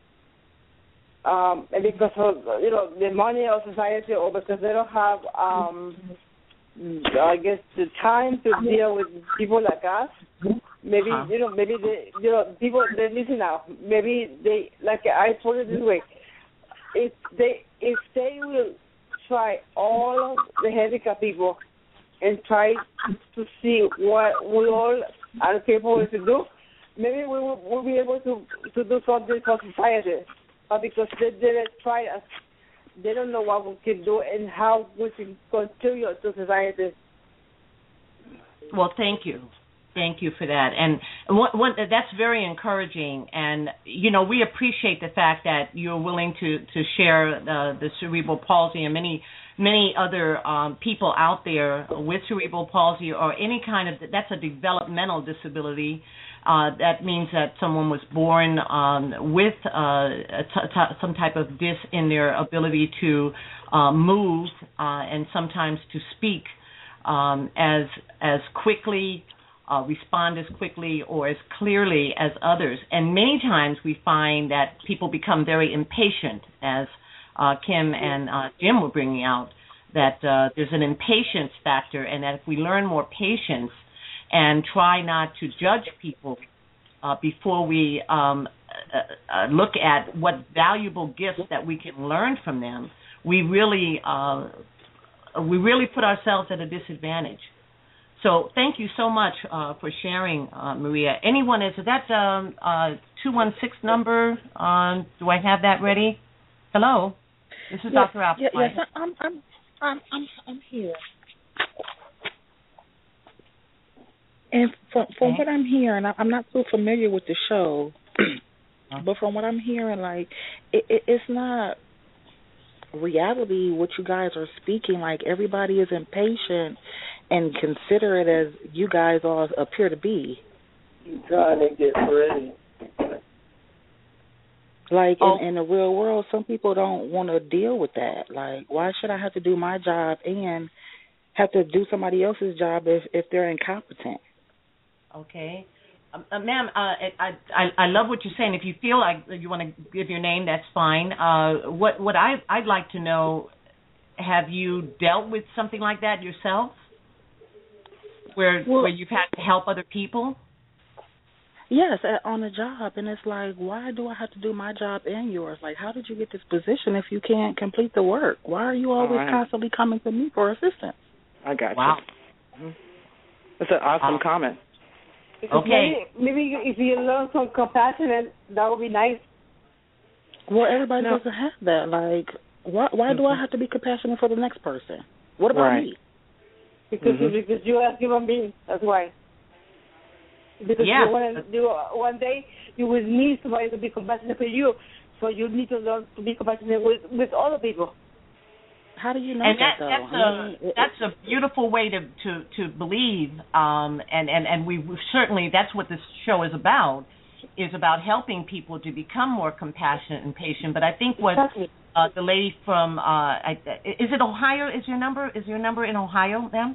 um, and because of, you know, the money of society, or because they don't have, um, I guess, the time to deal with people like us. Maybe uh-huh. you know, maybe they, you know, people they're missing out. Maybe they, like I put it this way, if they if they will try all of the handicapped people and try to see what we all are capable to do, maybe we will we'll be able to, to do something for society. But because they didn't try us, they don't know what we can do and how we can contribute to society. Well, thank you. Thank you for that. And one, one, that's very encouraging. And, you know, we appreciate the fact that you're willing to, to share the, the cerebral palsy and many, many other um, people out there with cerebral palsy or any kind of, that's a developmental disability. Uh, that means that someone was born um, with uh, a t- t- some type of dis in their ability to uh, move uh, and sometimes to speak um, as as quickly, uh, respond as quickly or as clearly as others. And many times we find that people become very impatient, as uh, Kim and uh, Jim were bringing out, that uh, there's an impatience factor, and that if we learn more patience and try not to judge people uh, before we um, uh, uh, look at what valuable gifts that we can learn from them, we really uh, we really put ourselves at a disadvantage. So thank you so much uh, for sharing, uh, Maria. Anyone, is that um, uh, two one six number? Uh, do I have that ready? Hello, this is yes, Doctor Applewhite. Yes, yes, I'm, I'm, I'm, I'm, I'm here. And from, from okay. what I'm hearing, I, I'm not so familiar with the show, but from what I'm hearing, like, it, it, it's not reality what you guys are speaking. Like, everybody is impatient and consider it as you guys all appear to be. Trying to get ready. Like, oh. in, in the real world, some people don't want to deal with that. Like, why should I have to do my job and have to do somebody else's job if, if they're incompetent? Okay. Um, uh, ma'am, uh, I, I I love what you're saying. If you feel like you want to give your name, that's fine. Uh, what what I, I'd like to know, have you dealt with something like that yourself, where well, where you've had to help other people? Yes, on a job, and it's like, why do I have to do my job and yours? Like, how did you get this position if you can't complete the work? Why are you always right. constantly coming to me for assistance? I got wow. you. Mm-hmm. That's an awesome um, comment. Because okay. Maybe, maybe if you learn some compassion, that would be nice. Well, everybody no. doesn't have that. Like, why why mm-hmm. do I have to be compassionate for the next person? What about right. me? Because mm-hmm. you, because you're a human being. That's why. Because yeah. you want to do one day you will need somebody to be compassionate for you, so you need to learn to be compassionate with with other people. How do you know and that, that, though? that's I a mean, it, that's a beautiful way to to to believe, um, and and and we certainly that's what this show is about, is about helping people to become more compassionate and patient. But I think what exactly. uh, the lady from uh, I, is it Ohio? Is your number is your number in Ohio, ma'am?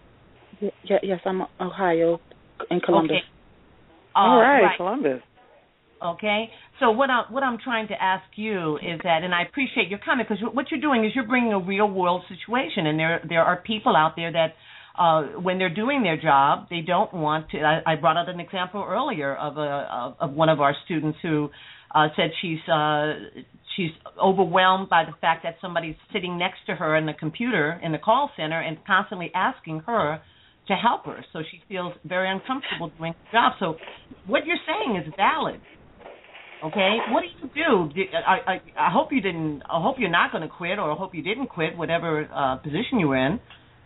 Yeah, yes, I'm Ohio in Columbus. Okay. Uh, All right, right, Columbus. Okay, so what I'm what I'm trying to ask you is that, and I appreciate your comment, because what you're doing is you're bringing a real world situation, and there there are people out there that uh, when they're doing their job, they don't want to. I, I brought out an example earlier of a of, of one of our students who uh, said she's uh, she's overwhelmed by the fact that somebody's sitting next to her in the computer in the call center and constantly asking her to help her, so she feels very uncomfortable doing the job. So what you're saying is valid. Okay, what do you do? I, I, I hope you didn't. I hope you're not going to quit, or I hope you didn't quit whatever uh, position you were in.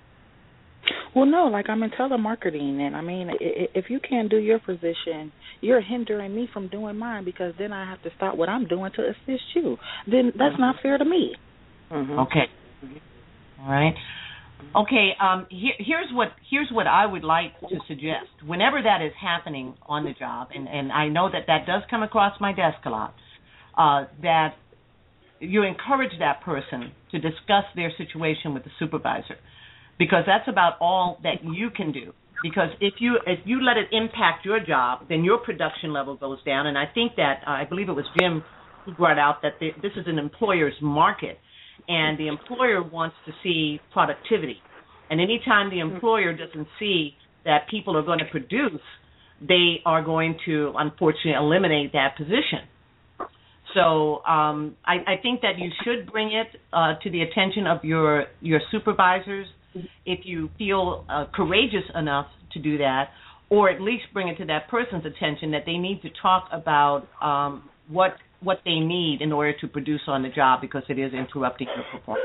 Well, no, like I'm in telemarketing, and I mean, if you can't do your position, you're hindering me from doing mine, because then I have to stop what I'm doing to assist you. Then that's mm-hmm. not fair to me. Mm-hmm. Okay. Mm-hmm. All right. Okay, um, here, here's what here's what I would like to suggest. Whenever that is happening on the job, and, and I know that that does come across my desk a lot, uh, that you encourage that person to discuss their situation with the supervisor, because that's about all that you can do. Because if you if you let it impact your job, then your production level goes down. And I think that, uh, I believe it was Jim who brought out that the, this is an employer's market. And the employer wants to see productivity. And anytime the employer doesn't see that people are going to produce, they are going to, unfortunately, eliminate that position. So um, I, I think that you should bring it uh, to the attention of your, your supervisors if you feel uh, courageous enough to do that, or at least bring it to that person's attention that they need to talk about um, what what they need in order to produce on the job because it is interrupting your performance.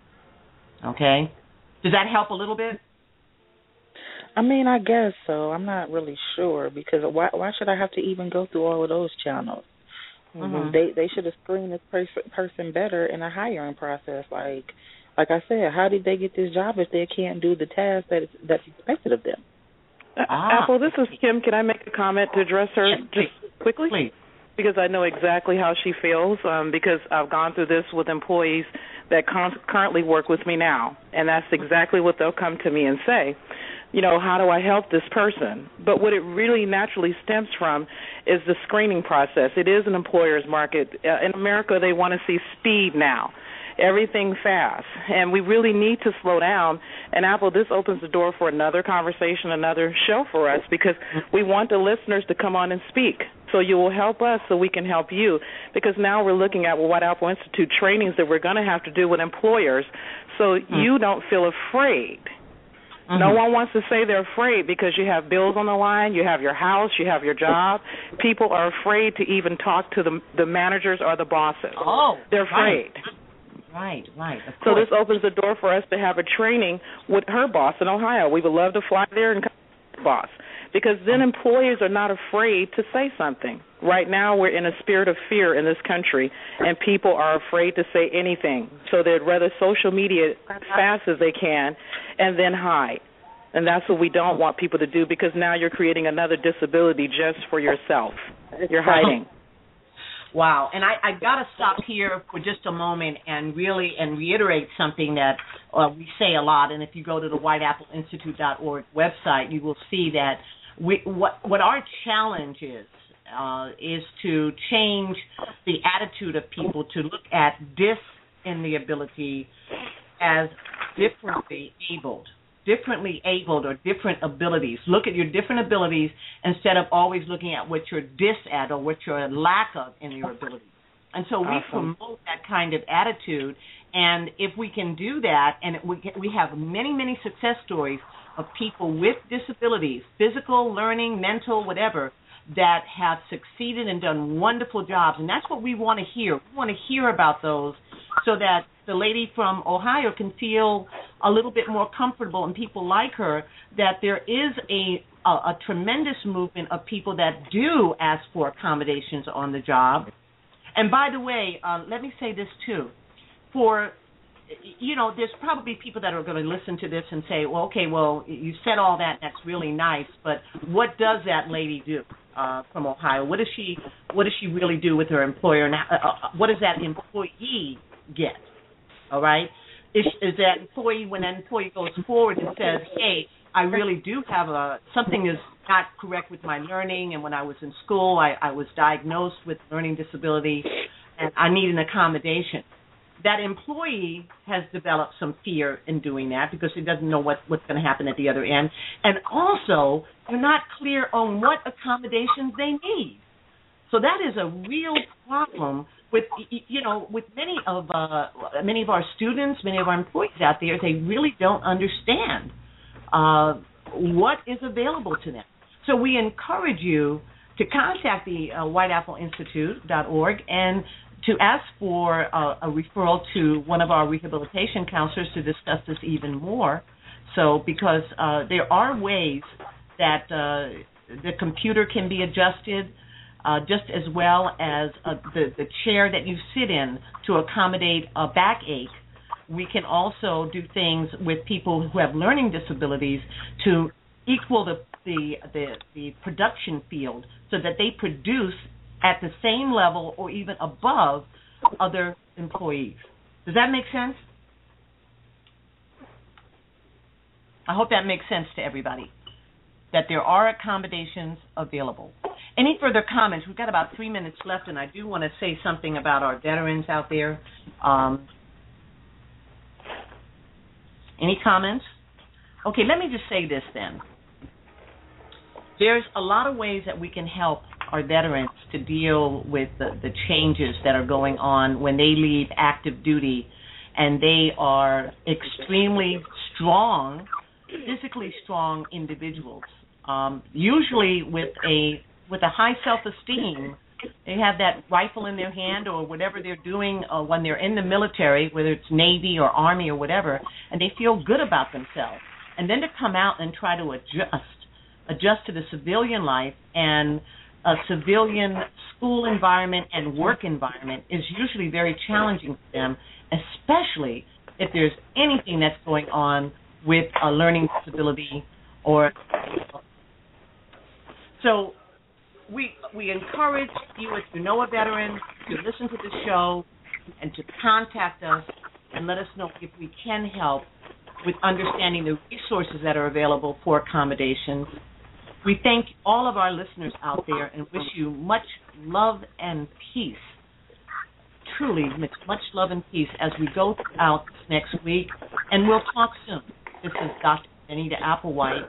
Okay? Does that help a little bit? I mean, I guess so. I'm not really sure because why why should I have to even go through all of those channels? Mm-hmm. They they should have screened this pers- person better in a hiring process. Like like I said, how did they get this job if they can't do the task that is, that's expected of them? Ah. Apple, this is Kim. Can I make a comment to address her yes, just quickly? Please. Because I know exactly how she feels, um, because I've gone through this with employees that con- currently work with me now, and that's exactly what they'll come to me and say. You know, how do I help this person? But what it really naturally stems from is the screening process. It is an employer's market. Uh, in America, they want to see speed now, everything fast, and we really need to slow down. And Apple, this opens the door for another conversation, another show for us, because we want the listeners to come on and speak. So you will help us so we can help you, because now we're looking at White Apple Institute trainings that we're going to have to do with employers so mm-hmm. you don't feel afraid. Mm-hmm. No one wants to say they're afraid because you have bills on the line, you have your house, you have your job. People are afraid to even talk to the the managers or the bosses. Oh, they're afraid. Right, right. Of so course. this opens the door for us to have a training with her boss in Ohio. We would love to fly there and come to the boss, because then employers are not afraid to say something. Right now we're in a spirit of fear in this country, and people are afraid to say anything. So they'd rather social media as fast as they can and then hide. And that's what we don't want people to do, because now you're creating another disability just for yourself. You're hiding. Wow. And I, I've got to stop here for just a moment and really and reiterate something that uh, we say a lot. And if you go to the white apple institute dot org website, you will see that we, what, what our challenge is, uh, is to change the attitude of people to look at dis in the ability as differently abled. differently abled or different abilities. Look at your different abilities instead of always looking at what you're dis at or what you're lack of in your abilities. And so we awesome. promote that kind of attitude, and if we can do that, and we we have many, many success stories of people with disabilities, physical, learning, mental, whatever, that have succeeded and done wonderful jobs, and that's what we want to hear. We want to hear about those so that the lady from Ohio can feel a little bit more comfortable, and people like her, that there is a, a, a tremendous movement of people that do ask for accommodations on the job. And by the way, uh, let me say this too. For, you know, there's probably people that are going to listen to this and say, well, okay, well, you said all that, that's really nice, but what does that lady do uh, from Ohio? What does she, what does she really do with her employer? And uh, uh, what does that employee get? All right? Is, is that employee, when that employee goes forward and says, hey, I really do have a, something is not correct with my learning, and when I was in school, I, I was diagnosed with learning disability, and I need an accommodation. That employee has developed some fear in doing that because he doesn't know what, what's going to happen at the other end. And also, they're not clear on what accommodations they need. So that is a real problem with, you know, with many of uh, many of our students, many of our employees out there. They really don't understand uh, what is available to them. So we encourage you to contact the uh, white apple institute dot org and to ask for uh, a referral to one of our rehabilitation counselors to discuss this even more. So because uh, there are ways that uh, the computer can be adjusted, Uh, just as well as uh, the, the chair that you sit in to accommodate a backache. We can also do things with people who have learning disabilities to equal the, the, the, the production field so that they produce at the same level or even above other employees. Does that make sense? I hope that makes sense to everybody, that there are accommodations available. Any further comments? We've got about three minutes left, and I do want to say something about our veterans out there. Um, any comments? Okay, let me just say this then. There's a lot of ways that we can help our veterans to deal with the, the changes that are going on when they leave active duty, and they are extremely strong, physically strong individuals. Um, usually with a with a high self-esteem, They have that rifle in their hand or whatever they're doing uh, when they're in the military, whether it's Navy or Army or whatever, and they feel good about themselves. And then to come out and try to adjust, adjust to the civilian life and a civilian school environment and work environment is usually very challenging for them, especially if there's anything that's going on with a learning disability or so we we encourage you, if you know a veteran, to listen to the show and to contact us and let us know if we can help with understanding the resources that are available for accommodations. We thank all of our listeners out there and wish you much love and peace. Truly, much love and peace as we go out next week. And we'll talk soon. This is Doctor Danita Applewhite.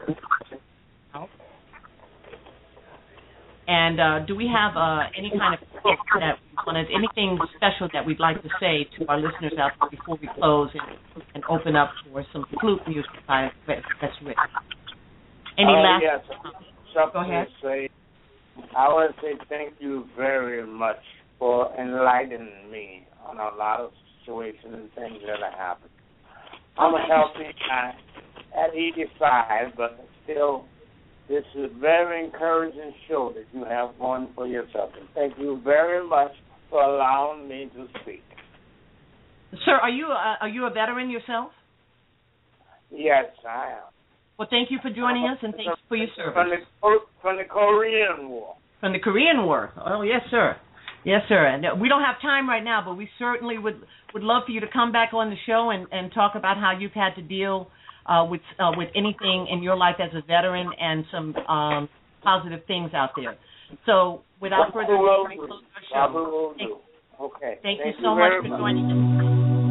And uh, do we have uh, any kind of that wanted, anything special that we'd like to say to our listeners out there before we close and, and open up for some flute music by Best Rick? Any uh, last? Yes, something Go ahead. to say. I want to say thank you very much for enlightening me on a lot of situations and things that have happened. I'm a healthy guy at eighty-five, but still, this is a very encouraging show that you have going for yourself. And thank you very much for allowing me to speak. Sir, are you a, are you a veteran yourself? Yes, I am. Well, thank you for joining us, and thanks for your service. From the, from the Korean War. From the Korean War. Oh, yes, sir. Yes, sir. And uh, we don't have time right now, but we certainly would, would love for you to come back on the show and, and talk about how you've had to deal uh, with uh, with anything in your life as a veteran and some um, positive things out there. So, without further ado, we close our show. Thank, okay. Thank, thank you you so much for joining us.